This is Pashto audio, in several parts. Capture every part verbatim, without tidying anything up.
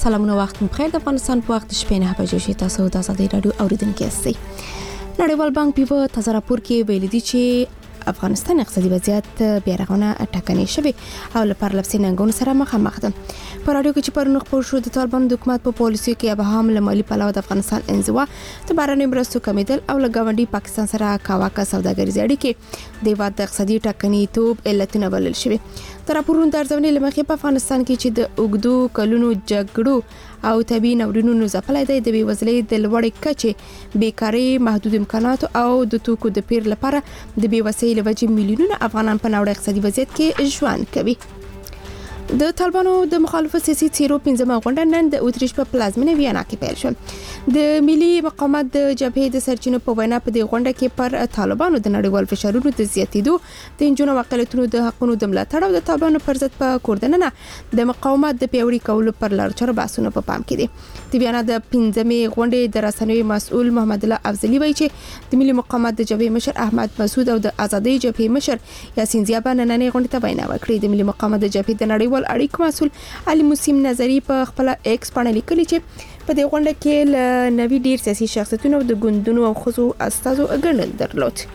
سلامونه، وخت مو بخیر. د افغانستان په وخت شپې نه بجې شي. تاسو د آزادۍ رادیو اوریدونکو یاستئ. نړیوال بانک په تازه راپور کې ویلي دی چې افغانستان اقتصادي وضعیت بیا رغونه ټکنۍ شوی او لپاره لپسې ننګونو سره مخامخ ده. په رادیو کې چې پرونه خبر شو د طالبانو د حکومت په پالیسي کې ابهام له مالي پلوه د افغانستان انزوا د بهرنیو مرستو کمیدل او له ګاونډي پاکستان سره کاواکه سوداګریزي اړیکې د هیواد د اقتصادي ټکنۍ توب علتونه بلل شوی. د راپورونو د ارزونې لمخې په افغانستان کې چې د اوږدو کلونو جګړو او طبي ناورینونو ځپلای دی د بیوزلۍ د لوړې کچې بیکاری محدود امکانات او د توکو د پیر لپاره د بیوسۍ لوجې میلیونونه افغانان په ناوړه اقتصادي وضعیت کې ژوند کوي. د طالبانو د مخالفو سیاسي څیرو پنځمه غونډه نن د اتریش په پلازمینه ویانا کې پیل شوه. د ملي مقاومت د جبهې د سرچینو په وینا په دې غونډه کې پر طالبانو د نړیوال فشارونو د زیاتېدو د انجونو وکالتونو د حقونو د ملاتړ او د طالبانو پر ضد په کوردننه د مقاومت د پیوړی کولو پر لار چارو بحثونه په پام کې دي. د ویانا د پنځمې غونډې د رسنوي مسؤل محمد الله افضلی وایي چې د ملي مقاومت د جبهې مشر احمد مسعود او د آزادۍ جبهې مشر یاسین زیابا نننې غونډې ته وینا وکړه. د ملي مقاومت د جبهې د نړیوال اړیکو مسؤل علي مسیم نظری په خپل ایکس باندې لیکلي چې په دې غونډه کې ل نوي ډیر سیاسي شخصیتونو د ګوندونو او خصوصو استازو ګڼل درلود.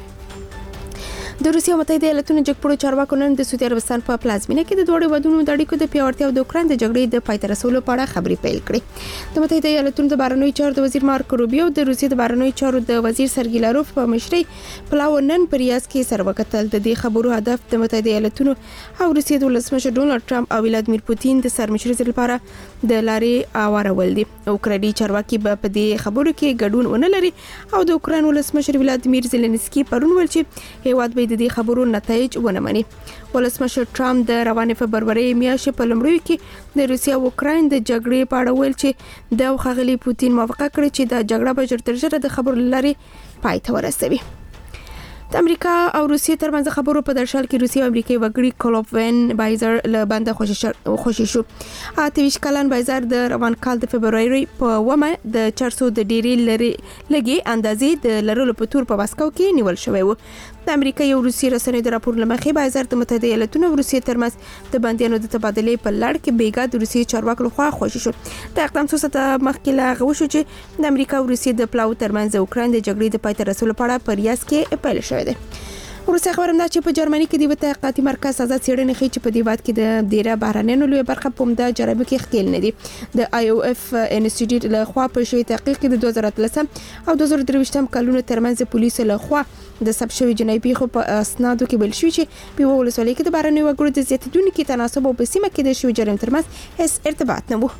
د روسیې متحده ایالاتونو جګپړو چارواکو نن د سعودي عربستان په پلازمینه کې د دوه ودونو د اړیکو د پیاوړتیا او د اوکران د جګړې د پای ته رسولو په اړه خبرې پیل کړې. د متحده ایالاتونو د بهرنیو چارو د وزیر مارکو روبیو د روسیې د بهرنیو چارو د وزیر سرګی لاروف په مشرۍ پلاو نن په ریاض کې سره وکتل. د دې خبرو هدف د متحده ایالاتونو او روسیې د ولسمشر ډونالد ټرمپ او ولادیمیر پوتین د سرمشرۍ لپاره د لارې اورول دي. اوکرایني چارواکي په دې خبرو کې ګډون ونه لري او د اوکراین ولسمشر ولادیمیر زيلنسکي پرون ویل چې هیواد به د دې خبرو نتایج ونه مني. ولسمشر ټرمپ د روانې فبروري میاشتې په لومړیو کې د روسیا او اوکراین د جګړې په اړه ویل چې د خغلی پوتین موافقه کړې چې د جګړه به ژر تر ژره د خبرو لاري پای ته ورسوي. د امریکا او روسیې ترمنځ خبرو په درشل کې روسیې او امریکای وګړي کولوفن بایزر له بنده خوشی شو. اتهویشت کلن بایزر د روان کال د فبروري په ومه د چارسو د ډيري لري لګي اندازې د لرلو په تور په واسکو کې نیول شوی و. د امریکا او روسیې رسنۍ د راپور لمخې بایزر د متحده ایالاتونو او روسیې ترمنځ د بندیانو د تبادلې په لړ کې بیګا د روسیې چارواکو لخوا خوشی شو. د اقدام څخه د مخکې لا غوښو چې د امریکا او روسیې د پلاو ترمنځ د اوکران د جګړې د پای ته رسولو په اړه په ریاض کې پیل شوی دی. روسیه خبرم ده چې په جرمني کې د وتحقیقاتي مرکز آزاد څېړنې ښیي چې په دې وخت کې د ډیره بهرنیانو لوی برخه په مده جرابو کې ښکېل نه دي. د آی او اف انسټیټیوټ له خوا په شوی تحقیق کې د دوه زره اتلسم او دوه زره درویشتم کلونو ترمنځ پولیسو له خوا د ثبت شوی جنایي پیښو په اسنادو کې بل شوی چې په ولسوالۍ کې د بهرنیو وګړو د زیاتېدونکو تناسب او په سیمه کې د شوی جرم ترمنځ هیڅ ارتباط نه و.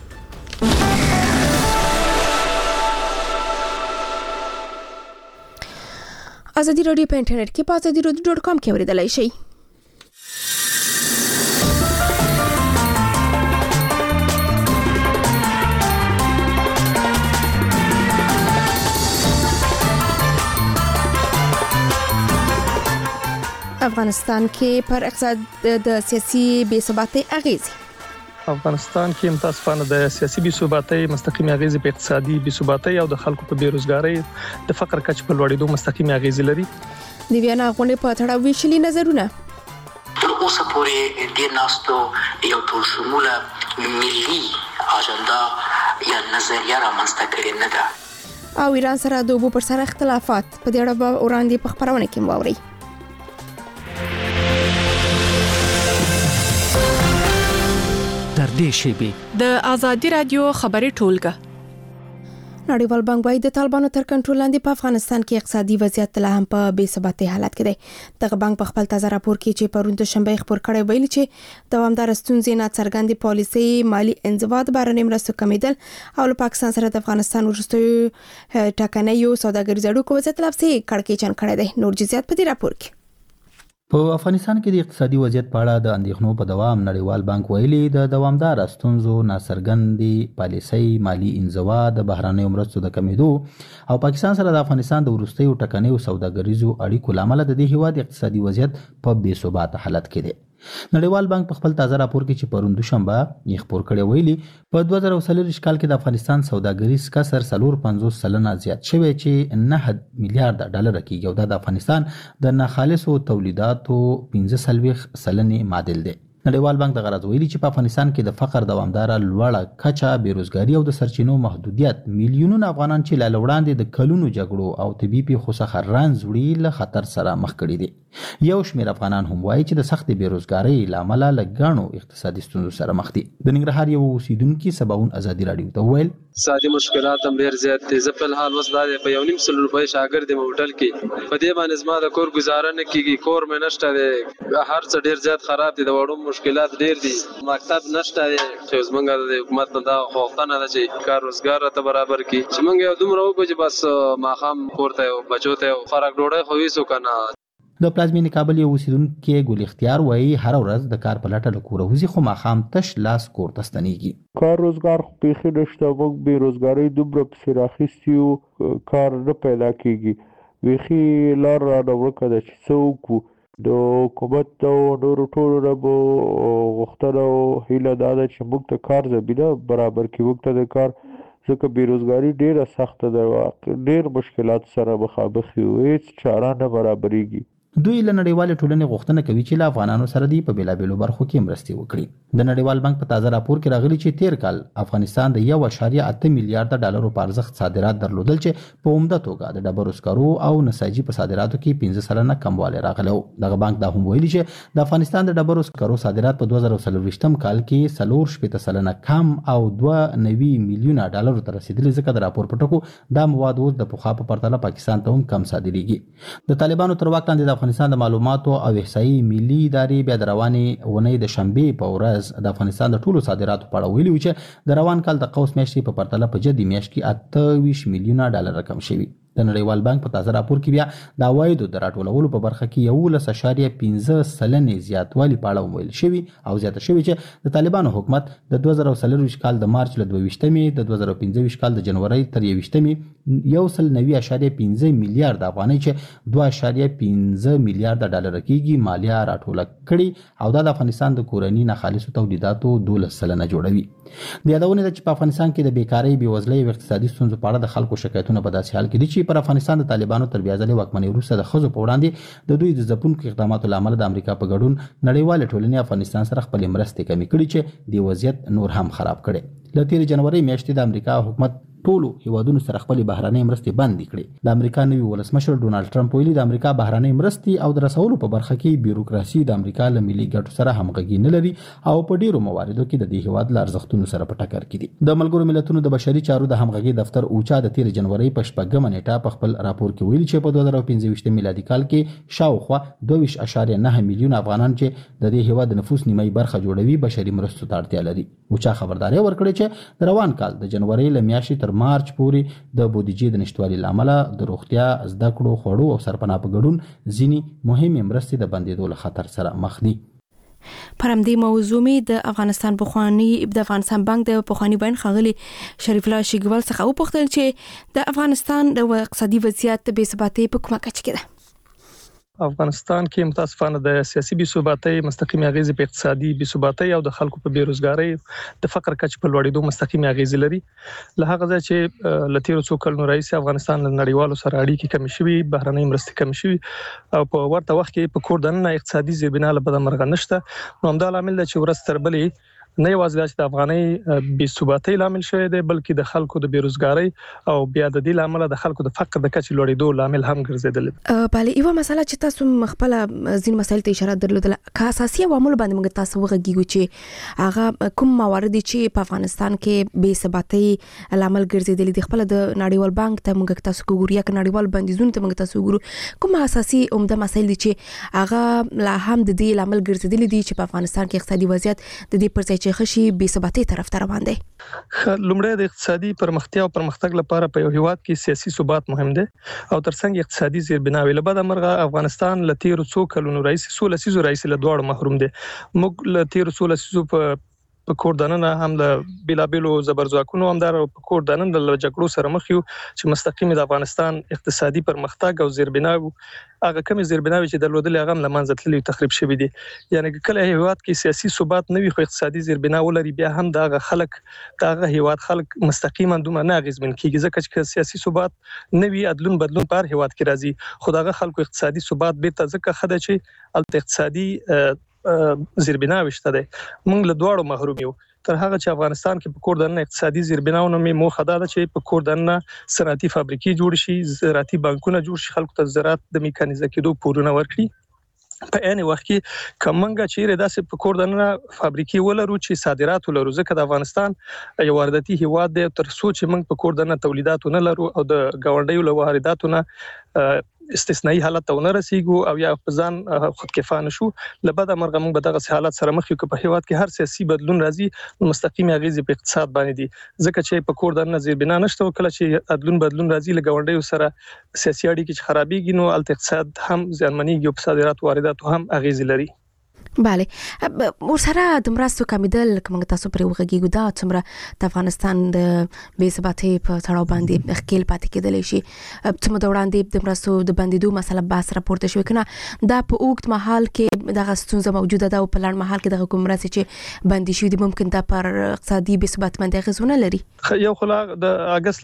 آزادی رادیو په انټرنیټ کې په آزادی رادیو ډاټ کام کې اوریدلای شئ. افغانستان کې پر اقتصاد د سیاسي بې ثباتۍ اغیزې. افغانستان کې متاسفانه د سیاسي بې ثباتۍ مستقیمه اغیزې په اقتصادي بې ثباتۍ او د خلکو په بیروزګارۍ د فقر کچ په لوړېدو مستقیمه اغیزې لري. د ویانا غونډې په تړاو ویشلي نظرونه. تر اوسه پورې د ناستو یو ټول شموله ملي اجنډا یا نظریه رامنځته کړې نه ده. او ایران سره د اوبو پر سر اختلافات په دې اړه به وړاندې په خبرونه کې واوري. تر دې شیبې د آزادی رادیو خبري ټولګه. نړیوال بانک وايي د طالبانو تر کنټرول لاندې په افغانستان کې اقتصادي وضعیت لا هم په بې ثباتۍ حالت کې دی. دغه بانک په خپل تازه راپور کې چې پرون د شنبه خبر کړی ویلي چې دوامدار ستونزې نه څرګندې پالیسي مالی انضباط بهرنیو مرستو کمیدل او له پاکستان سره د افغانستان وروستیو ټاکنیو سوداګریزو اړیکو وضعیت لپسې کړکېچن کړی دی. نور جزئیات په دې راپور کې. په افغانستان کې د اقتصادي وضعیت په اړه د اندېښنو په دوام نړیوال بانک ویلي د دوامدار ستونزو ناڅرګندې پالیسۍ مالی انزوا د بهرنیو مرستو د کمیدو او پاکستان سره د افغانستان د وروستیو ټکنیو سوداګریزو اړیکو لامل د دې هیواد اقتصادي وضعیت په بې ثباته حالت کې دی. نړیوال بانک په خپل تازه راپور کې چې پرون دوشنبه یې خبر کړی ویلي په دوه زره څلور کال کې د افغانستان سوداګریز کسر څلور پنځوس سلنه زیات شوی چې نه میلیارډ ډالر کېږي او د افغانستان د ناخالصو تولیداتو پنځه سلويخ سلنې معادل دی. نړیوال بانک د غرض ویلي چې په افغانستان کې د فقر دوامداره لوړه کچه، بیروزګاري او د سرچینو محدودیت میلیونونه افغانان چې لا وړاندې د کلونو جګړو او طبي پیښو څخه رنځ وړي له خطر سره مخ کړي دي. یو شمېر افغانان هم وایي چې د سختې بیروزګارۍ له امله له ګڼو اقتصادي ستونزو سره مخ دي. د ننګرهار یو اوسیدونکي سباون ازادي راډیو ته وویل اقتصادي مشکلات هم ډېر زیات دي. زه په الحال اوس دا په یو نیم سل روپۍ شاګرد یم هوټل کې، په دې باندې زما د کور ګزاره نه کېږي. کور مې نشته دی، هر څه ډېر زیات خراب دي، د وړو مشکلات ډېر دي، مکتب نشته دی. چې اوس موږ د حکومت نه دا غوښتنه ده چې کار روزګار راته برابر کړي، چې موږ یو دومره وکړو چې بس ماښام کور ته یو بچو ته یو خوراک ډوډۍ خو ویسو که نه. د پلازمېنې کابل یو اوسیدونکی ګل اختیار وایي هره ورځ د کار په لټه له کوره وځي، خو ماښام تش لاس کور ته ستنېږي. کار روزګار خو بیخي نشته، موږ بېروزګارۍ دومره پسې راخیستي یو، کار نه پیدا کېږي. بیخي لار رانه ورکه ده چې څه وکړو. د حکومت او نورو ټولو نه مو غوښتنه او هیله دا ده چې موږ ته کار زمینه برابر کړي. موږ ته د کار ځکه بیروزګاري ډېره سخته ده، ډېر مشکلات سره مخامخ یو، هېڅ چاره نه برابرېږي. دوی له نړیوالې ټولنې غوښتنه کوي چې له افغانانو سره دی په بیلابیلو برخو کې مرستې وکړي. د نړیوال بانک په تازه راپور کې راغلي چې تیر کال افغانستان د یو اعشاریه اته میلیارډ ډالرو په ارزښت صادرات درلودل، چې په عمده توګه د ډبرو سکرو او نساجي په صادراتو کې پنځه سلنه کموالی راغلی و. دغه بانک دا هم ویلي چې د افغانستان د ډبرو سکرو صادرات په دوه زره څلرویشتم کال کې څلور شپېته سلنه کم او دوه نوي میلیونه ډالرو ته رسیدلي، ځکه د راپور په ټکو دا مواد اوس د پخوا په پرتله پاکستان ته هم کم صادریږي. د طالبانو تر واک لاندې د افغانستان د معلوماتو او احصایي ملي ادارې بیا د روانې اونۍ د شنبې په ورځ د افغانستان د ټولو صادراتو په اړه ویلي و چې د روان کال د قوس میاشتې په پرتله په جدي میاشت کې اته ویشت میلیونه ډالر کم شوي. د نړیوال بانک په تازه راپور کې بیا د عوایدو د راټولولو په برخه کې یولس اعشاریه پنځه سلنې زیاتوالی په اړه ویل شوي او زیاته شوي چې د طالبانو حکومت د دوه زره څلرویشت کال د مارچ له دوه ویشتمې د دوه زره پنځه ویشت کال د جنورۍ تر یوویشتمې یو سل نوي اعشاریه پنځه میلیارډ افغانۍ چې دوه اعشاریه پنځه میلیارډ ډالر کېږي مالیه راټوله کړي، او دا د افغانستان د کورني ناخالصو تولیداتو دولس سلنه جوړوي. د یادونه ده چې په افغانستان کې د بیکارۍ، بېوزلۍ او اقتصادي ستونزو په اړه د خلکو شکایتونه په داسې حال کې دي چې پر افغانستان د طالبانو تر بیا ځلې واکمنۍ وروسته د ښځو په وړاندې د دوی د ځپونکو اقداماتو له امله د امریکا په ګډون نړیوالې ټولنې افغانستان سره خپلې مرستې کمې کړي، چې د وضعیت نور هم خراب کړي. له تېرې جنورۍ میاشتې د امریکا حکومت ټولو هیوادونو سره خپلې بهرنۍ مرستې بندې کړې. د امریکا نوي ولسمشر ډونالډ ټرمپ ویلي د امریکا بهرنۍ مرستې او د رسولو په برخه کې بیروکراسي د امریکا له ملي ګټو سره همغږي نه لري او په ډیرو مواردو کې د دې هیواد له ارزښتونو سره په ټکر کې دي. د ملګرو ملتونو د بشري چارو د همغږي دفتر اوچا د تېرې جنورۍ په شپږمه نیټه په خپل راپور کې ویلي چې په دوه زره پنځه ویشت میلادي کال کې شاوخوا دوه ویشت اعشاریه نه میلیونه افغانان چې د دې هیواد د نفوس نیمایي برخه جوړوي بشري مرستو ته اړتیا لري. اوچا خبرداری ورکړې چې د روان کال د جنورۍ له میاشتې تر مارچ پورې د بودیجې د نشټوالي له امله د روغتیا، زده کړو، خوړو او سرپناه په ګډون ځینې مهمې مرستې د بندېدو له خطر سره مخ دي. پر همدې موضوع مې د افغانستان پخوانی د افغانستان بانک د پخوانی بین خغلی شریف الله شیګوال څخه وپوښتل چې د افغانستان د اقتصادي وضعیت بې ثباتۍ په کومه کچه کې ده. افغانستان کې متاسفانه د سیاسي بې ثباتۍ مستقیم اغیزې په اقتصادي بې ثباتۍ او د خلکو په بیروزګارۍ د فقر کچه په لوړېدو مستقیم اغیزې لري. له هغه ځای چې له تېرو څو کلونو راهیسې افغانستان له نړیوالو سره اړیکې کمې شوي، بهرنۍ مرستې کمې شوي او په ورته وخت کې په کور دننه اقتصادي زیربنا له بده مرغه نشته. نو همدا لامل دی چې ورځ تر بلې نه یوازې د افغانۍ بې ثباتۍ لامل شوی دی، بلکې د خلکو د بیروزګارۍ او بیا د دې لامل د خلکو د فقر د کچې لوړېدو لامل هم ګرځیدلی. بله یوه مسله چې تاسو خپل ځین مسایل ته اشاره درلودله، که اساسي عوامل باندې موږ تاسو وغږیږو چې هغه کوم موارد چې په افغانستان کې بې ثباتۍ لامل ګرځیدلی دي، خپل د نړیوال بانک ته موږ تاسو وګورو یا نړیوال بندیزونو ته موږ تاسو وګورو، کوم اساسي عمده مسایل دي چې هغه لا هم د دې لامل ګرځیدلی دي چې په افغانستان کې اقتصادي وضعیت د دې پر ځای چې خشي بې ثباتۍ طرف ته روان دی؟ لومړی د اقتصادي پرمختیا او پرمختګ لپاره په یو هیواد کې سیاسي ثبات مهم دی او ترڅنګ اقتصادي زیربناوي. له بده مرغه افغانستان له تیرو څو کلونو راهیسې څو لسیزو راهیسې له دواړو محروم دی. موږ له تیرو څو لسیزو په په کور دننه هم له بیلابیلو زبرځواکونو هم در په کور دننه له جګړو سره مخ یو چې مستقیم د افغانستان اقتصادي پرمختګ او زیربناو هغه کوم زیربناوي چې درلودل هغه هم لمنځه تللي تخریب شوی دي. یعنی کله هیواد کې سیاسي ثبات نه وي خو اقتصادي زیربنا ولري، بیا هم دغه خلک دغه هیواد خلک مستقیما دومره نه اغیزمن کیږي، ځکه چې سیاسي ثبات نه وي عدلون بدلون پر هیواد کې راځي. خو دغه خلکو اقتصادي ثبات به ته ځکه خده چې الته اقتصادي زیربنا وشته ده موږ له دواړو محروم یو تر هغه چې افغانستان کې په کور دننه اقتصادي زیربناونه مې موخه ده چې په کور دننه صنعتي فابریکې جوړ شي زراعتي بانکونه جوړ شي خلکو ته زراعت د میکانیزه کېدو پورونه ورکړي په عین وخت کې کومنګ چې داسې په کور دننه فابریکې ولرو چې صادرات ولرو ځکه د افغانستان یو وارداتي هیواد دی تر څو چې موږ په کور دننه تولیدات نه لرو او د ګاونډیو له وارداتونه استثنایی حالت ته ونه رسیدو او یا په ځان خودکفا نشو لبد امرغه موږ به دغه حالت سره مخ یو په هیواد کې هر سیاسي بدلون راځي مستقیم اغیزې په اقتصاد باندې دي ځکه چې په کور دننه زیربنا نشته کله چې عدلون بدلون راځي لګوندیو سره سیاسي اړیکې چې خرابېږي نو الته اقتصاد هم زیانمنېږي او صادرات واردات هم اغیزې لري بله ورسره د مرستو کمیدل کوم تاسو پرې وغږیږو دا څومره د افغانستان د بې ثباتۍ په تړاو باندې خپل پاتې کېدلی شي څومره د وړاندې د مرستو د بندیدو مسله بحث راپورته شوی کنه دا په اوږد مهال کې دغه ستونزه موجوده ده او په لړ مهال کې دغه کوم مرستې چې بندي شوی دي ممکن دا پر اقتصادي بې ثبات باندې اغېزونه لري یو خلا د اگست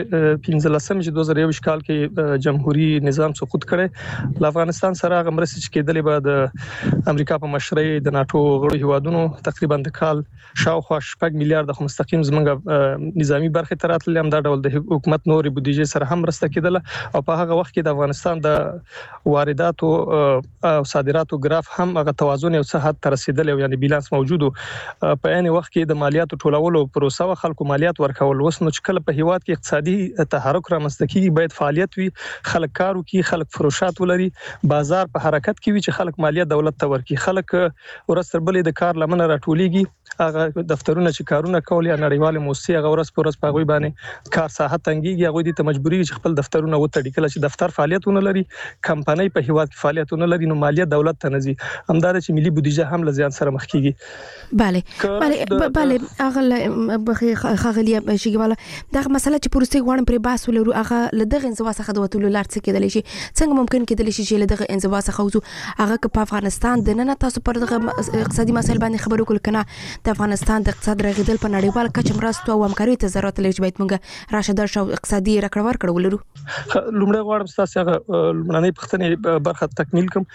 پنځلسم چې دوه زره یو کال کې جمهوریت نظام سقوط کړي د افغانستان سره هغه مرستې چې کېدلې به د امریکا مشرۍ د ناتو غړو هیوادونو تقریبا د کال شاوخوا شپږ میلیارډ د مستقیم زمونږ نظامی برخه تراتل هم دا ډول د حکومت نوري بودیجه سره هم رسته کېدل او په هغه وخت کې د افغانستان د وارداتو او صادراتو ګراف هم هغه توازن او صحت تر رسیدل یعنی بیلانس موجود په عین وخت کې د مالیاتو ټولولو پروسه او خلکو مالیات ورکول وسنو چې کله په هیواد کې اقتصادي تحرک رامنځته کیږي باید فعالیت وي خلک کارو کې خلک فروشات ولري بازار په حرکت کې وي چې خلک مالیات دولت ته ورکړي خلک ورستر بلې د کار لمنه راټولېږي هغه دفترونه چې کارونه کول یا نړیواله موسسې هغه ورس پر ورس په غوي باندې کار ساحت تنګيږي هغه د مجبوري چې خپل دفترونه وتړي کله چې دفتر فعالیتونه لري کمپنۍ په هیواد کې فعالیتونه لري نو مالیه دولت ته نزي همدار چې ملي بودیجه هم لزیان سره مخ کیږي bale bale bale هغه بخغلی شي والا دغه مسله چې پروسې غواړم پر باسو لرو هغه لدغه انزوا څخه د وټولو لار څه کېدلی شي څنګه ممکن کېدلی شي چې لدغه انزوا څخه وځو هغه په افغانستان د نن تاسو پر دغه اقتصادي مسایل باندې خبرو کول کنه د افغانستان د اقتصاد رغیدل په نړیوال کچه مرستو او همکاري ته ضرورت لري چې باید موږ راشه درشو اقتصادي راکړور کړو لرو لومړی غواړم تاسو هغه لمړنۍ پښتنې برخه تکمیل کوم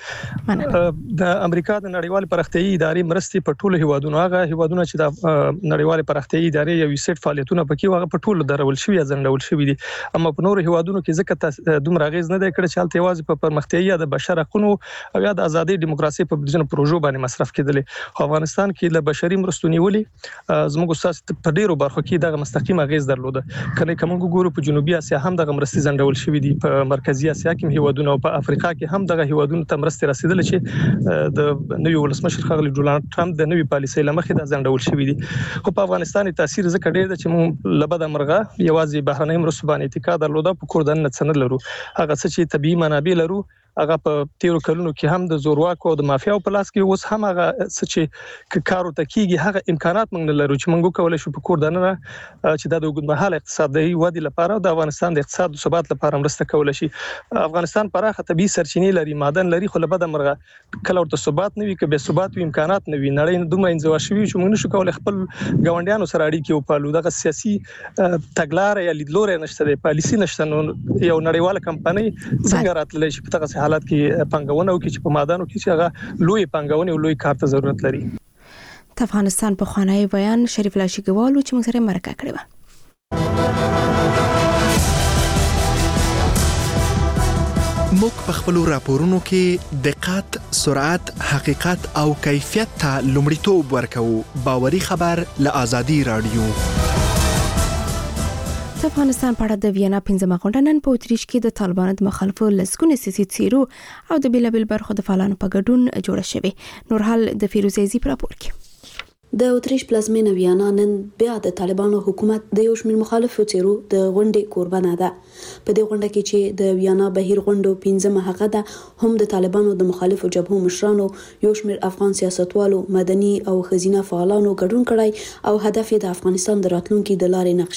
د امریکا د نړیوال پرختیايي ادارې مرستې په ټولو هیوادونو هغه هیوادونو چې د نړیوال پرختیايي ادارې یو سیټ فعالیتونه پکې هغه په ټولو درول شوی ځنډول شوی دي اما په نورو هیوادونو کې ځکه دومره غیز نه دی کړی چې الته واځي په پرمختیايي د بشر حقوقو او یا د ازادي دیموکراسي په بجنه پروژو باندې مصرف کېدل افغانستان کې له بشري مرستو نیولې زموږ استاد په ډیرو برخو کې دغه مستقیم غیز درلوده کله کوم ګورو په جنوبي اسیا هم دغه مرستې ځنډول شوی دي په مرکزی اسیا کې هیوادونو او په افریقا کې هم دغه هیوادونو ته مرستې رسیدل چې د نوی ولسمشر خغلی ډونالد ټرمپ د نوی پالیسۍ لمخې د ځنډول شوی دي خو په افغانستان تاثیر زکه ډیر چې موږ لبد امرغه یوازې بهرنۍ مرستو باندې اتکا درلوده په کور دننه څنګه لرو هغه څه چې طبيعي منابع لرو هغه په تیرو کلونو کې هم د زورواکو او د مافیا په لاس کې اوس هم هغه څه چې کارو تکیږي هغه امکانات موږ نه لرو چې موږ کولای شو په کور دننه چې د اوږدمهاله اقتصادي ودې لپاره د افغانستان د اقتصاد او ثبات لپاره مرسته کولای شي افغانستان پراخه طبيعي سرچینې لري معدن لري خو لبد امرغه کله ورته ثبات نه وي کې به ثبات او امکانات نه وي نړۍ دومره انزوا شوی چې موږ نشو کولای خپل ګاونډیانو سره اړیکې وپالو دغه سیاسي تګلارې یا لیدلوري نشته د پالیسي نشته نو یو نړیواله کمپنۍ څنګه راتللی شي په دغه حالت کې پنګونه او کې چې په مادانو کې چې هغه لوی پنګونه او لوی کار ته ضرورت لري د افغانستان په خوانی بیان شریف لاشیګوالو چې موږ سره مرکه کړې و موږ په خپل راپورونو کې دقت، سرعت، حقیقت او کیفیت ته لومړیتوب ورکوو. باوري خبر له آزادي رادیو. د افغانستان په اړه د وینا پنځمه غونډه نن په اتریش کې د طالبانو د مخالفو لسګونو سیاسي څیرو او د بیلابل برخو د فعالانو په ګډون جوړه شوې. نورحال د فیروزیزي پر راپور کې د اتریش پلازمینه ویانا نن بیا د طالبانو حکومت د یو شمېر مخالفو څیرو د غونډې قربانه ده. په دې غونډه کې چې د ویانا بهیر غونډو پنځمه هغه ده هم د طالبانو د مخالفو جبهو مشرانو یو شمېر افغان سیاستوالو مدني او خزینه فعالانو ګډون کړی او هدف یې د افغانستان د راتلونکي د لارې نقشې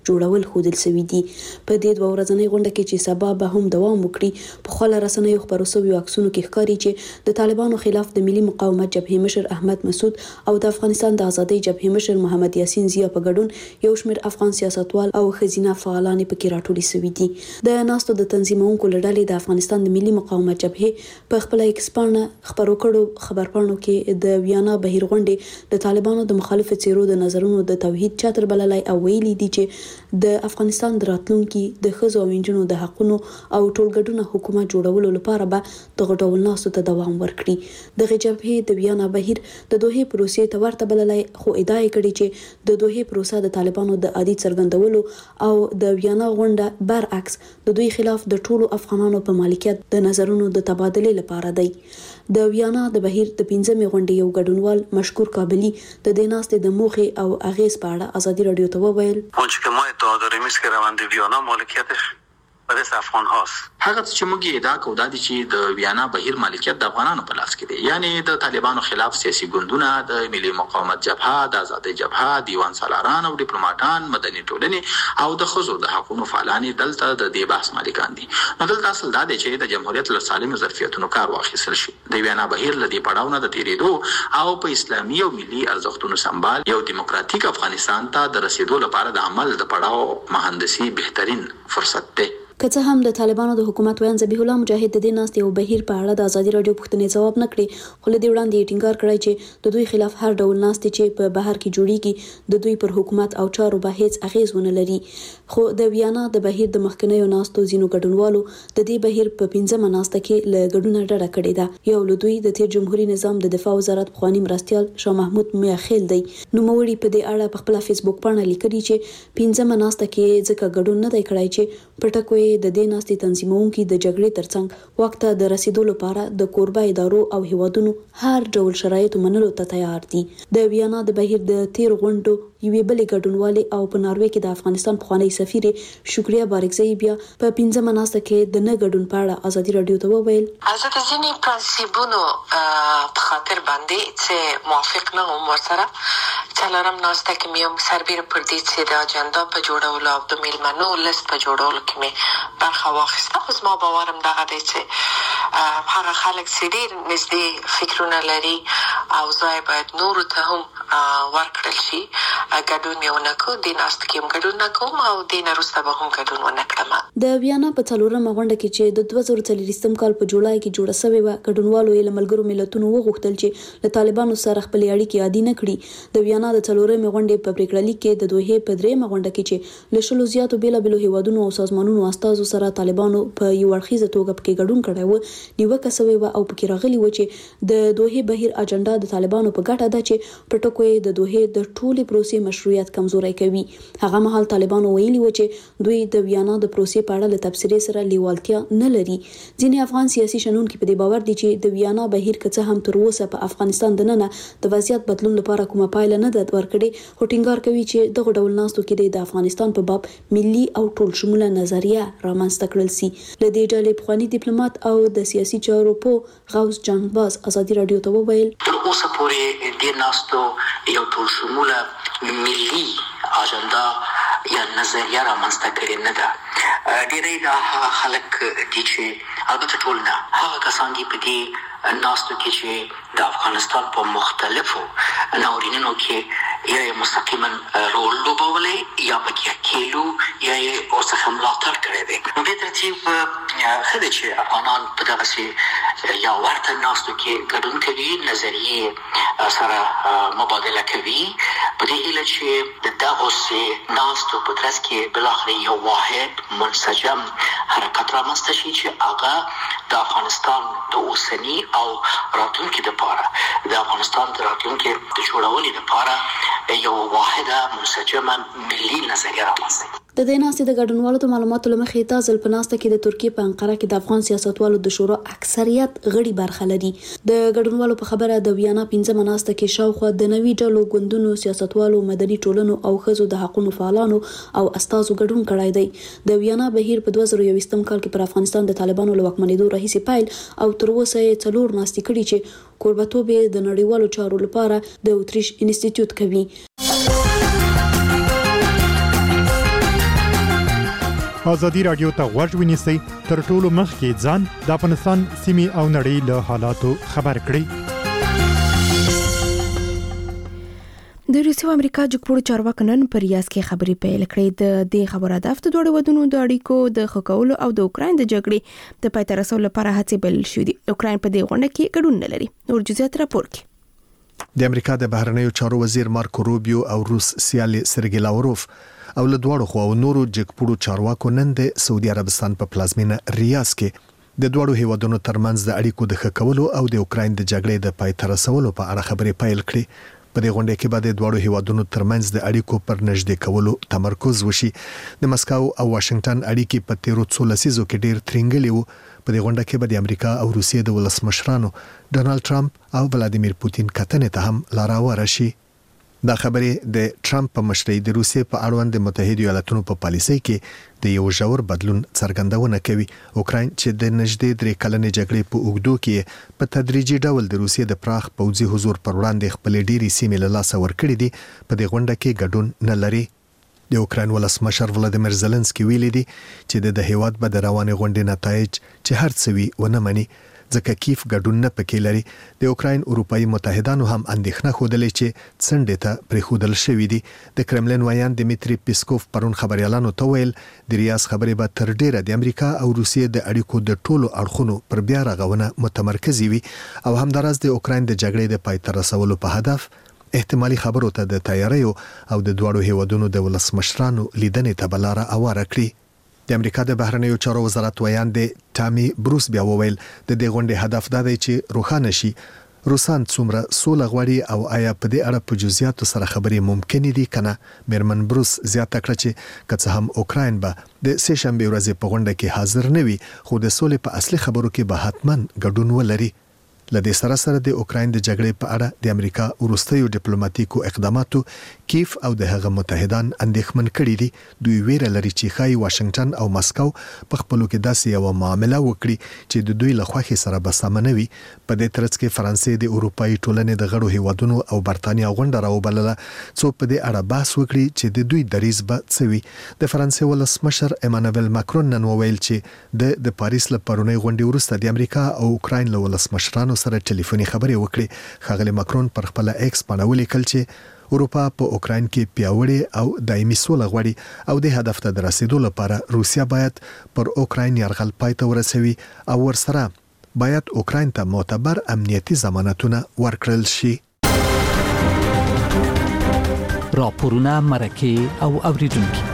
جوړول ښودل شوي دي. په دې دوه ورځنۍ غونډه کې چې سبا به هم دوام وکړي، په خپل رسنیو خبرو شویو عکسونو کې ښکاري چې د طالبانو خلاف د ملي مقاومت جبهې مشر احمد مسعود او د افغانستان د ازادۍ جبهې مشر محمد یاسین زیا په ګډون یو شمېر افغان سیاستوال او ښځینه فعالان پکې راټولې شوي دي. د ناستو د تنظیمونکو له ډلې د افغانستان د ملي مقاومت جبهې په خپل ایکس پاڼه خبرو کړو خبرپاڼو کې د ویانا بهیر غونډې د طالبانو د مخالفو څیرو د نظرونو د توحید چتر بللای او ویلي دي چې د افغانستان د راتلونکي د ښځو او نجونو د حقونو او ټولګډونه حکومت جوړولو لپاره به دغه ډول ناستو ته دوام ورکړي. دغه جبهې د ویانا بهیر د دوحې پروسې ته ورته بللای، خو ادعا یې کړې چې د دوحې پروسه د طالبانو د عادي څرګندولو او د ویانا غونډه برعکس د دوی خلاف د ټولو افغانانو په مالکیت د نظرونو د تبادله لپاره دی. د ویانا د بهیر د پنځمې غونډې یو ګډونوال مشکور کابلی د دې ناستې د موخې او اغیز په اړه ازادي رادیو ته وویل: آنچه که ما ادعا داریم است که روند ویانا مالکیتش به دست افغان هاست. هغه چې موږ ادعا کوو دا دي چې د ویانا بهیر مالکیت د افغانانو په لاس کې دی، یعنی د طالبانو خلاف سیاسي ګوندونه، د ملي مقاومت جبهه، د ازادۍ جبهه، دیوان سالاران او ډیپلوماټان، مدني ټولنې او د ښځو د حقوقو فعالان دلته د دې بحث مالکان دي. نو دلته اصل دا دی چې د جمهوریت له سالمو ظرفیتونو کار واخیستل شي. د ویانا بهیر له دې پړاو نه د تیریدو او په اسلامي او ملي ارزښتونو سمبال یو دیموکراتیک افغانستان ته د رسیدو لپاره د عمل د پړاو مهندسي بهترین فرصت دی. که څه هم د طالبانو د حکومت ویان ذبیح الله مجاهد د دې ناستې او بهیر په اړه د ازادي رادیو پوښتنې ځواب نه کړي، خو له دې وړاندې یې ټینګار کړی چې د دوی خلاف هر ډول ناستې چې په بهر کې جوړیږي د دوی پر حکومت او چارو به هیڅ اغیز ونه لري. خو د ویانا د بهیر د مخکنیو ناستو ځینو ګډونوالو د دې بهیر په پنځمه ناسته کې له ګډونه ډډه کړې ده. یو له دوی د تیر جمهوریت نظام د دفاع وزارت پخوانی مرستیال شاه محمود میاخیل دی. نوموړي په دې اړه په خپل فیسبوک باندې لیکلي چې پنځمه ناسته کې ځکه ګډون نه دی کړی چې پټکوي د دې ناستې تنظیمونکي د جګړې ترڅنګ وخت د رسیدو لپاره د کوربه ادارو او هیوادونو هر ډول شرایط منلو ته تیار دي. د ویانا د بهیر د تیر غونډو یوې بلې ګډونوالې او په ناروې کې د افغانستان پخوانی سفیر شکریا بارکزئی بیا په پنځمه ناسته کې د نه ګډون په اړه ازادي رادیو ته وویل: زه د ځینې پرنسیپونو په خاطر باندې چې موافق نه وم ورسره څلورم ناسته کې مې هم سربیره پر دې چې د اجنډا په جوړولو او د میلمنو لیست په جوړولو کې مې برخه واخیسته. خو زما باورم دغه دی چې هغه خلک چې ډېر نږدې فکرونه لري او ځای باید نورو ته هم ورکړل شي. ګډون یې ونه کړو، دې ناستې کې هم ګډون نه کوم او دې نه وروسته به هم ګډون ونه کړم. د ویانا په څلورمه غونډه کې چې د دوه زره څلوېښتم کال په جولای کې جوړه شوې وه، ګډونوالو یې له ملګرو ملتونو وغوښتل چې له طالبانو سره خپلې اړیکې عادي نه کړي. د ویانا د څلورمې غونډې په پریکړه لیک کې د دوحې په درېیمه غونډه کې چې له شلو زیاتو بېلابېلو هیوادونو او سازمانونو استازو سره طالبانو په یو اړخیزه توګه پکې ګډون کړی و، نیوکه شوې وه او پکې راغلي و چې د دوحې بهیر اجنډا د طالبانو په ګټه ده چې په ټکو یې د دوحې د ټولې پروسې مشروعیت کمزوری کوي. هغه مهال طالبانو ویلي و چې دوی د ویانا د پروسې په اړه له تبصرې سره لیوالتیا نه لري. ځینې افغان سیاسي شنونکي په دې باور دي چې د ویانا بهیر که څه هم تر اوسه په افغانستان دننه د وضعیت بدلون لپاره کومه پایله نه ده ورکړې، خو ټینګار کوي چې دغه ډول ناستو کې د افغانستان په باب ملي او ټول شموله نظریه رامنځته کړل سي. له دې ډلې پخوانی ډیپلوماټ او د سیاسي چارو په غوث جانباز ازادي رادیو ته وویل: تر اوسه پورې دې ناستو یو ټول شموله ملي اجنډا یا نظریه رامنځته کړې نه ده. ډېری د خلک دي چې البته ټول نه، هغه کسان دي په دې ناستو کې چې د افغانستان په مختلفو ناورینونو کې یا مستقیما رول لوبولی یا پکې کېلو یا یې ورڅخه ملاتړ کړی دی. نو دې ترتیب ښه دی چې افغانان په دغسې یا ورته ناستو کې ګډون کوي، نظریې سره مبادله کوي، په دې هیله چې د دغسې ناستو په ترڅ کې بالاخره یو واحد منسجم حرکت رامنځته شي چې هغه د افغانستان د اوسني او راتلونکي لپاره د افغانستان د راتلونکي د جوړولو لپاره یو واحده منسجمه ملي نظریه رامنځته کړي. د دې ناستې د ګډونوالو د معلوماتو له مخې دا ځل په ناسته کې د ترکیې په انقره کې د افغان سیاستوالو د شورا اکثریت غړي برخه لري. د ګډونوالو په خبره د ویانا پنځمه ناسته کې شاوخوا د نوي ډلو ګوندونو، سیاستوالو، مدني ټولنو او ښځو د حقوقو فعالانو او استازو ګډون کړی دی. د ویانا بهیر په دوه زره یوویشتم کال کې پر افغانستان د طالبانو له واکمنېدو راهیسې پیل او تر اوسه یې څلور ناستې کړي چې کوربتوب یې د نړیوالو چارو لپاره د اوتریش انسټیټیوټ کوي. ازادي رادیو ته غوږ ونیسئ، تر ټولو مخکې ځان د افغانستان سیمې او نړۍ له حالاتو خبر کړئ. د روسیې او امریکا جګپوړو چارواکو نن په ریاض کې خبرې پیل کړې. د دې خبرو هدف د دوه ودونو د اړیکو د ښه کولو او د اوکراین د جګړې د پای ته رسولو لپاره هڅې بلل شوې دي. اوکراین په دې غونډه کې ګډون نه لري. نور جزئیات راپور کې. د امریکا د بهرنیو چارو وزیر مارکو روبیو او روس سیالي سرګی لاوروف او له دواړو خواو نورو جګپوړو چارواکو نن د سعودي عربستان په پلازمینه ریاض کې د دوړو هیوادونو ترمنځ د اړیکو د ښه کولو او د اوکراین د جګړې د پای ته رسولو په اړه خبرې پیل کړې. په دې غونډه کې به د دوړو هیوادونو ترمنځ د اړیکو پر نږدې کولو تمرکز وشي. د مسکو او واشنگټن اړیکې په تیرو څو لسیزو کې ډېر ترنګلې وو. په دې غونډه کې به د امریکا او روسیې د ولسمشرانو ډونالد ټرمپ او ولادیمیر پوتین کتنې ته هم لار هواره شي. دا خبرې د ټرمپ په مشرۍ د روسیې په اړوند د متحده ایالاتونو په پالیسۍ کې د یو ژور بدلون څرګندونه کوي. اوکراین چې د نږدې درې کلنې جګړې په اوږدو کې په تدریجي ډول د روسیې د پراخ پوځي حضور پر وړاندې خپل ډېری سیمې له لاسه ورکړې دي، په دې غونډه کې ګډون نه لري. د اوکراین ولسمشر ولادیمیر زيلنسکي ویلي دي چې د هیواد به د روانې غونډې نتایج چې هر څه وي ونه مني، ځکه کیف ګډون نه پکې لري. د اوکراین اروپאי متحدانو هم اندېښنه خوده چې څنډې ته پریښودل شوې دي. د کرملین وایان دمیتری پیسکوف پرون خبريالانو ته ویل د ریاض خبرې به تر ډیره د امریکا او روسیې د اړیکو د ټولو اړخونو پر بیا رغونه متمرکزي وي او همدارس د اوکراین د جګړې د پای ته رسولو په هدف احتمالي خبرو ته د تیاریو او د دوړو هیوادونو د ولسمشرانو لیدنې ته بلاره اواره کړی. د امریکا د بهرنیو چارو وزارت ویان د ټامي بروس بیا وویل د دې غونډې هدف دا دی چې روښانه شي روسان څومره سوله غواړي او آیا په دې اړه په جزئیاتو سره خبرې ممکن دي کنه. میرمن بروس زیاته کړه چې که هم اوکراین به د سه شنبه ورځې په غونډه کې حاضر نه وي، خو د سولې په اصلي خبرو کې به حتماً ګډون ولري. لدې سره سره د اوکراین د جګړې په اړه د امریکا وروستیو ډیپلوماټیکو اقداماتو کیف او د هغه متحدان اندېښمن کړي دي. دوی ویره لري چې خای واشنگټن او مسکو په خپلو کې داسې یو معامله وکړي چې د دوی له خوښې سره به سم نه وي. په دې ترڅ کې فرانسې د اروپאי ټولنې د غړو هیوادونو او برتانیا غونډه راوبلله څو په دې اړه بحث وکړي چې د دوی دریځ به څه وي. د فرانسې ولسمشر ایمانوئل ماکرون نن وویل چې د د پاریس له پرونی غونډې وروسته د امریکا او اوکراین له ولسمشرانو سره ټلیفوني خبرې وکړي. ښاغلی ماکرون پر خپل ایکس باندې ولیکل چې اروپا په اوکراین کې پیاوړې او دایمي سوله غواړي او د هدف ته د رسیدو لپاره روسیا باید پر اوکراین یرغل پای ته ورسوي او ورسره باید اوکراین ته معتبر امنیتي ضمانتونه ورکړل شي. راپورونه مرکه او اوریدونکو.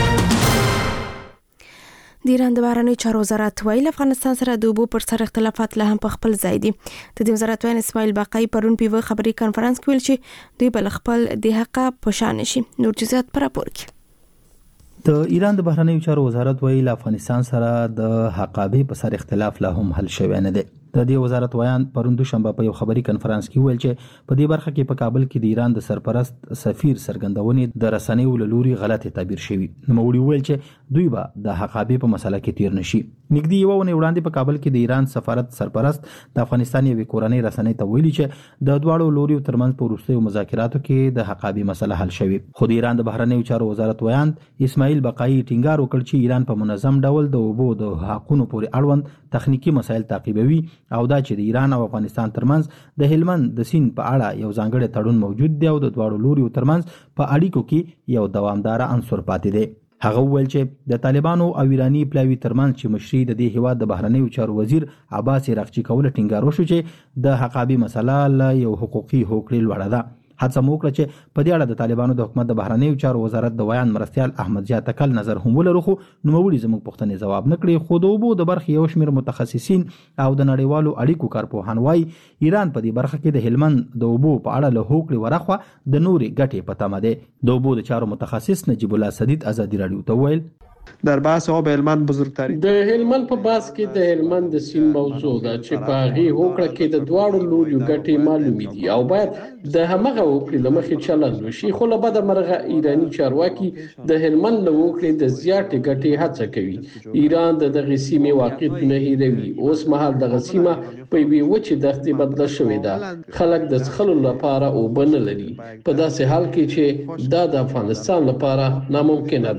د ایران د بهرنیو چارو وزارت ویل افغانستان سره د اوبو پر سر اختلافات لا هم په خپل ځای دي. د دې وزارت ویان اسماعیل باقی پرون په خبري کانفرنس کې ویل چې دوی بل خپل د حق په شان شي. نور جزئیات پر راپور کې. د ایران د بهرنیو چارو وزارت ویل افغانستان سره د حقابې په سر اختلاف لا هم حل شوی نه دی. د دې وزارت ویان پرون دوشنبه په یو خبري کانفرنس کې ویل چې په دې برخه کې په کابل کې د ایران د سرپرست سفیر څرګندونې د رسنیو له لوري غلطه تعبیر شوی. نو وړي ویل چې دوی به د حقابې په مسله کې تیر نشي. نګدي یو ونه وړاندې په کابل کې د ایران سفارت سرپرست د افغانستان یو کورنۍ رسنۍ ته ویلي چې د دواړو لوري ترمنځ په وروستیو مذاکراتو کې د حقابې مسله حل شوی. خو د ایران د بهرنیو چارو وزارت ویان اسماعیل باقی ټینګار وکړ چې ایران په منظم ډول د اوبو د حقونو پورې اړوند تخنیکی مسایل تعقیبوي او دا چې د ایران او افغانستان ترمنځ د هلمند د سیند په اړه یو ځانګړی تړون موجود دی او د دواړو لوري ترمنځ په اړیکو کې یو دوامدار عنصر پاتې دی. هغه ویل چې د طالبانو او ایرانی پلاوی ترمنځ چې مشري د دې هیواد د بهرنیو چارو وزیر عباس راغچی کول ټینګار وشو چې د حقابې مسله له یو حقوقي هوکړې لوړه ده. هڅه موکړه چې په دې اړه د طالبانو د حکومت د بهرنیو چارو وزارت د ویان مرستيال احمد زیات تکل نظر هم ولرو، خو نوموړي زموږ پوښتنې جواب نه کړي. خو د اوبو د برخې یو شمېر متخصصین او د نړیوالو اړیکو کارپوهان وایي ایران په دې برخه کې د هلمند د اوبو په اړه له هوکړې ورخوا د نورې ګټې په تمه دی. د اوبو د چارو متخصص نجیب الله سدید ازادي رادیو ته ویل در بحث آب هلمند بزرگترین د هلمند په بحث کې د هلمند د سیند موضوع ده چې په هغه هوکړه کې د دواړو لوري ګټې معلومې دي او باید د همغه هوکړې لمخې چلند وشي. خو له بده مرغه ایرانی چارواکي د هلمند له هوکړې د زیاتې ګټې هڅه کوي. ایران د دغه سیمې واقعیت نه هیروي. اوس مهال دغه سیمه په یوې وچې دښتې بدله شوې ده. خلک د څښلو لپاره اوبه نه لري په داسې حال کې چې دا د افغانستان لپاره ناممکنه ده.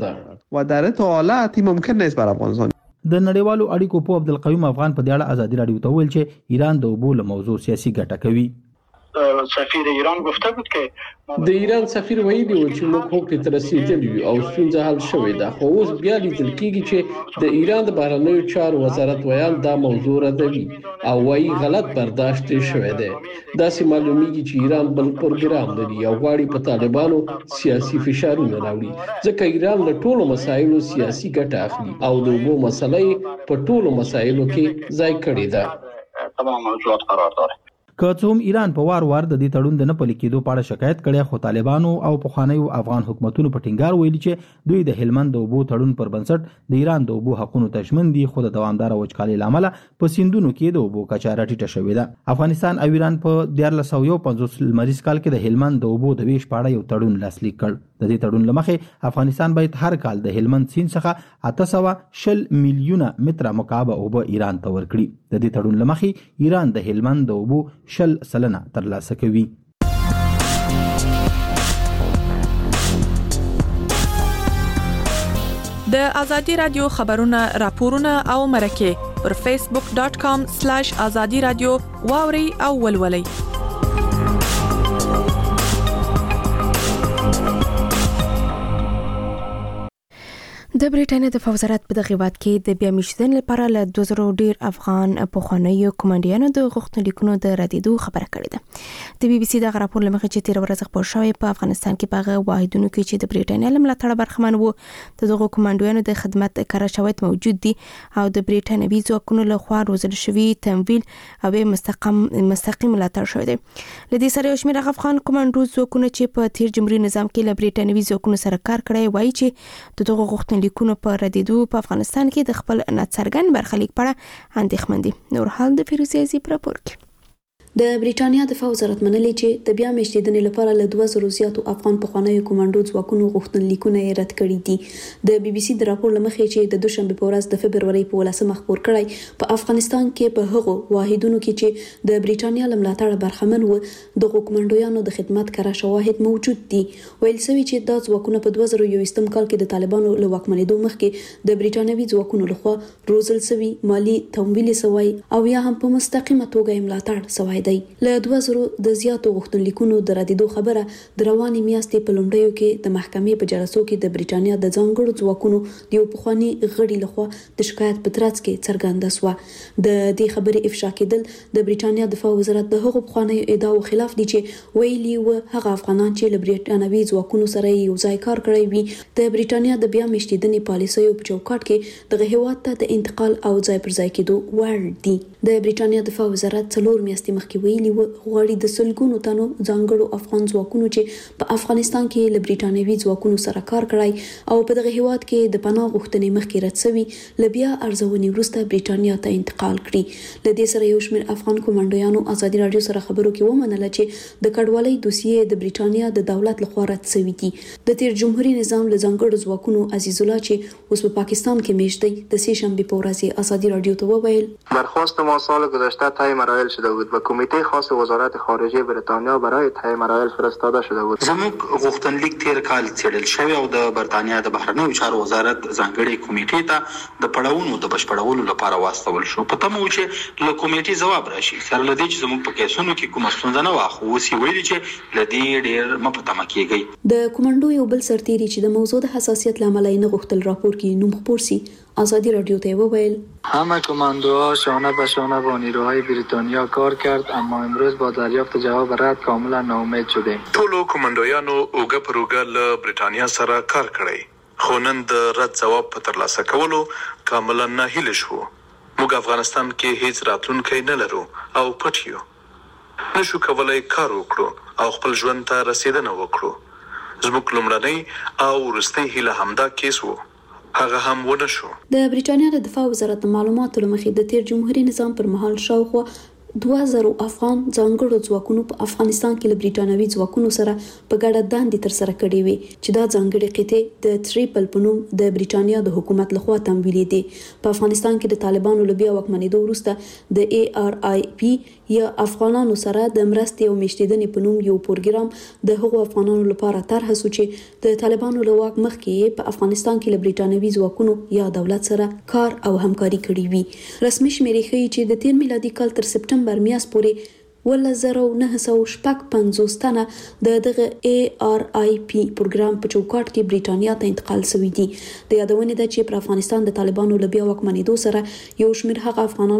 و در حالت ممکن نیست بر افغانستان. د نړیوالو اړیکو په عبدالقیوم افغان په دې اړه ازادي رادیو ته ویل چې ایران د اوبو له موضوع سیاسي ګټه کوي. سفیر ایران گفته بود که د ایران سفیر ویلي و چې موږ هوکړې ته رسیدلی یو او ستونزه حل شوې ده، خو اوس بیا لیدل کېږي چې د ایران د بهرنیو چارو وزارت ویل دا موضوع ردوي او وایي غلط برداشت شوی دی. داسې معلومیږي چې ایران بل پروګرام لري او غواړي په طالبانو سیاسي فشارونه راوړي، ځکه ایران له ټولو مسایلو سیاسي ګټه اخلي او د اوبو مسله په ټولو مسایلو کې ځای کړې ده. تمام موضوعات قرار داره. که څه هم ایران په وار وار د دې تړون د نه پلي کېدو په اړه شکایت کړی، خو طالبانو او پخوانیو افغان حکومتونو په ټینګار ویلي چې دوی د هلمند د اوبو تړون پر بنسټ د ایران د اوبو حقونو ته ژمن دي، خو د دوامداره وچکالۍ له امله په سیندونو کې د اوبو کچه راټیټه شوې ده. افغانستان او ایران په دیارلس سوه یو پنځوس لمریز کال کې د هلمند د اوبو د ویش په اړه یو تړون لاسلیک کړ. د دې تړون له مخې افغانستان باید هر کال د هلمند سیند څخه اته سوه شل میلیونه متره مکعب اوبه ایران ته ورکړي. د دې تړون له مخې ایران د هلمند د اوبو شل سلنه ترلاسه کوي. د ازادي رادیو خبرونه، راپورونه او مرکه پر فیسبوک ډاٹ کام سلیش ازادي رادیو واوري او ولولي. د بریټانیا د وزارت په دغه وخت کې د بیا میشتن لپاره له دوه زره ډیر افغان پخوانیو کمانډیانو د غوښتنلیکونو د ردیدو خبره کړې ده. د بي بي سي دغه راپور لمخې چې تیر ورځ خبر شوی په افغانستان کې په واحدونو کې چې د بریټانیا لملاتړ برخمن وو د دغه کمانډیانو د خدمت کار شویت موجود دي او د بریټانوي ځواکونو له خوا روزل شوی تمویل او مستقیم مستقیم ملاتړ شوی دی. لدې سره یو شمېر افغان کمانډو ځواکونه چې په تیر جمهوریت نظام کې له بریټانوي ځواکونو سره کار کړی وایي چې د دغه غوښتنلیکونو لیکونو په ردیدو په افغانستان کې د خپل ناڅرګند برخلیک په اړه اندېښمن دي. نور حال د فیروزي عزیز پر راپور کې. د بریټانیا دفاع وزارت منلي چې د بیا میشتېدنې لپاره له دوه زره زیاتو افغان پخوانیو کمانډو ځواکونو غوښتنلیکونه یې رد کړي دي. د بي بي سي د راپور لمخې چې د دوشنبه په ورځ د فبرورۍ په ولسمه خبر کړی په افغانستان کې په هغو واحدونو کې چې د بریټانیا لملاتړ برخمن و د کمانډویانو د خدمت کار شواهد موجود دي. ویل سوي چې د ځواکونو په دوه زره یوویشتم کال کې د طالبانو له واکمنېدو مخکې د بریټانوي ځواکونو لخوا روزل سوي مالی تمویل سوی او یا هم په مستقیمه توګه ملاتړ سوی دی. له دوه زره د زیاتو غوښتنلیکونو د ردیدو خبره د روانې میاشتې په لومړیو کې د محکمې په جلسو کې د بریټانیا د ځانګړو ځواکونو د یو پخواني غړي لخوا د شکایت په ترڅ کې څرګنده شوه. د دې خبرې افشا کېدل د بریټانیا دفاع وزارت د هغو پخوانیو ادعاو خلاف دي چې ویلي و هغه افغانان چې له بریټانوي ځواکونو سره یو ځای کار کړی وي د بریټانیا د بیا میشتېدنې پالیسیو په چوکاټ کې دغه هیواد ته د انتقال او ځای پر ځای کېدو وړ دي. د بریټانیا دفاع وزارت څلور میاشتې مخکې ویلي غواړي د سلګونو تنو ځانګړو افغان ځواکونو چې په افغانستان کې له بریټانوي ځواکونو سره کار کړی او په دغه هیواد کې د پناه غوښتنې مخکې رد شوي له بیا ارزونې وروسته بریټانیا ته انتقال کړي. له دې سره یو شمېر افغان کمانډویانو ازادي راډیو سره خبرو کې ومنله چې د کډوالۍ دوسیې د بریټانیا د دولت لخوا رد شوي دي. د تیر جمهوریت نظام له ځانګړو ځواکونو عزیز الله چې اوس په پاکستان کې میشت دی د سه شنبه په ورځ ازادي راډیو ته وویل درخواست ما سال گذشته طی مراحل شده بود و کمیته خاص وزارت خارجه بریتانیا برای طی مراحل فرستاده شده بود. زموږ غوښتنلیک تیر کال څېړل شوی او د بریتانیا د بهرنیو چارو وزارت ځانګړي کمیټې ته د پړاوونو د بشپړولو لپاره واستول شو. په تمه و چې له کمیټې ځواب راشي. سره له دې چې زموږ په کیسونو کې کومه ستونزه نه وه، خو اوس یې ویلي چې له دې ډېر مه په تمه کېږئ. د کمانډو یو بل سرتیري چې د موضوع د حساسیت له امله یې نه غوښتل راپور کې نوم خپور سي ازادی رادیو ته وویل همه کماندوها شانه به شانه با نیروهای بریتانیا کار کرد، اما امروز با دریافت جواب رد کاملا ناامید شدیم. ټولو کمانډویانو اوګه پر اوګه له بریتانیا سره کار کړی، خو نن د رد جواب په ترلاسه کولو کاملا ناهیله شو. موږ افغانستان کې هیڅ راتلونکی نه لرو او پټ یو. نشو کولای کار وکړو او خپل ژوند ته رسیدنه وکړو. زموږ لومړنۍ او وروستۍ هیله همدا کیس و. هغه هم ونه شو. د بریټانیا د دفاع وزارت معلوماتو لمخې د تیر جمهوریت نظام پر مهال شاوخوا دوه زره افغان ځانګړو ځواکونو په افغانستان کې له بریټانوي ځواکونو سره په ګډه دندې ترسره کړې وي چې دا ځانګړې قطعې د ټریپل په نوم د بریټانیا د حکومت لخوا تمویلې دي. په افغانستان کې د طالبانو له بیا واکمنېدو وروسته د ای آر آی پی یا افغانانو سره د مرستې او میشتېدنې په نوم یو پروګرام د هغو افغانانو لپاره طرح شو چې د طالبانو له واک مخکې په افغانستان کې له بریټانوي ځواکونو یا دولت سره کار او همکاري کړې وي. رسمي شمیرې ښیي چې د تیر میلادي کال تر سپټمبر میاشتې پورې ولس زره نه سوه شپږ پنځوس تنه د دغه ای آر آی پی پروګرام په چوکاټ کې بریټانیا ته انتقال شوي دي. د یادونې ده چې په افغانستان د طالبانو له بیا واکمنېدو سره یو شمېر هغه افغانان